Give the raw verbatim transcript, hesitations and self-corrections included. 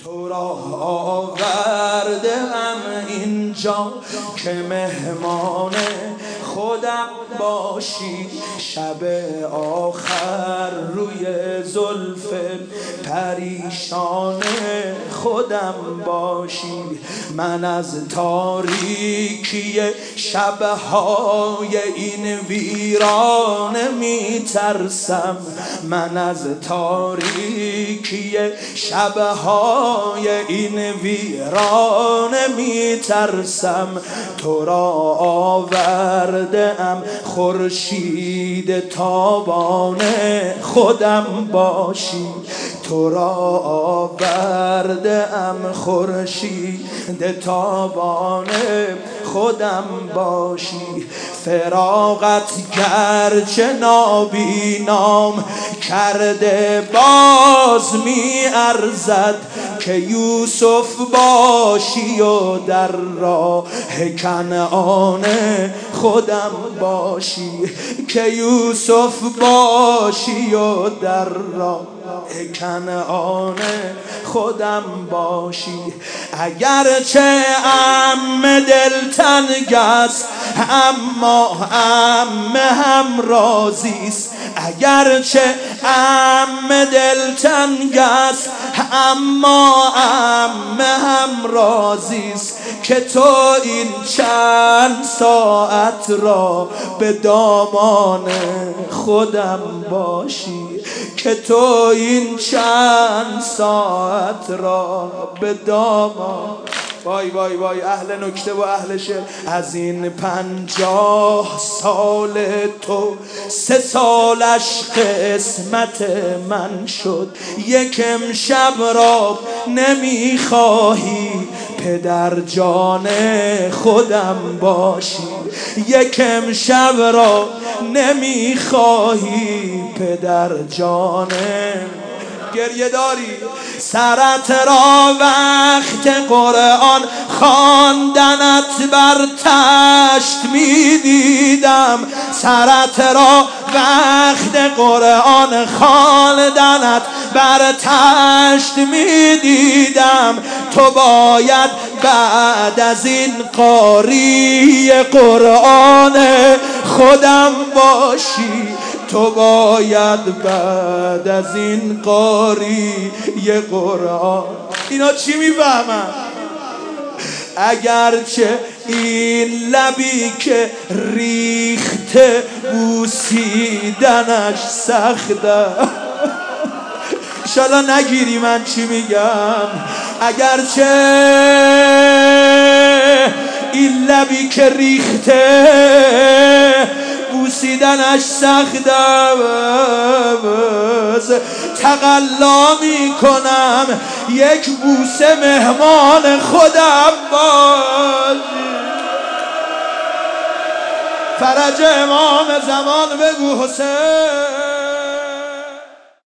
تو را آوردم اینجا که مهمان خودم باشی، شب آخر روی زلف پریشان خودم باشی. من از تاریکی شبهای این ویرانه میترسم، من از تاریکی شبهای این ویرانه میترسم. تو را آوردم خورشید تابانه خودم باشی، تو را آوردم خورشید تابانه خودم باشی. فراقت گرچه نابینام کرده باز می ارزد که یوسف باشی و در راه کنعان خودم باشی، که یوسف باشی و در راه کنعان خودم باشی. اگرچه عم دلتنگ است اما عم هم راضیست، اگرچه عم دلتنگ است اما عم هم راضیست که تو این چند ساعت را به دامان خودم باشی، که تو این چند ساعت را به دامان. وای وای وای اهل نکته و اهل شعر. از این پنجاه سال تو سه سالش قسمت من شد، یک امشب را نمیخواهی پدر جان خودم باشی، یک امشب را نمیخواهی پدر جان. گریه داری سرت را وقت قرآن خواندنت بر تشت می دیدم، سرت را وقت قرآن خواندنت بر تشت می دیدم. تو باید بعد از این قاری قرآن خودم باشی، تو باید بعد از این قاری یه قرآن. اینا چی میفهمن؟ اگرچه این لبی که ریخته بوسیدنش سخته، انشالله نگیری من چی میگم. اگرچه این لبی که ریخته بوسیدنش سخت است، تقلا می کنم یک بوسه مهمان خودم باشی. فرج امام زمان بگو حسین.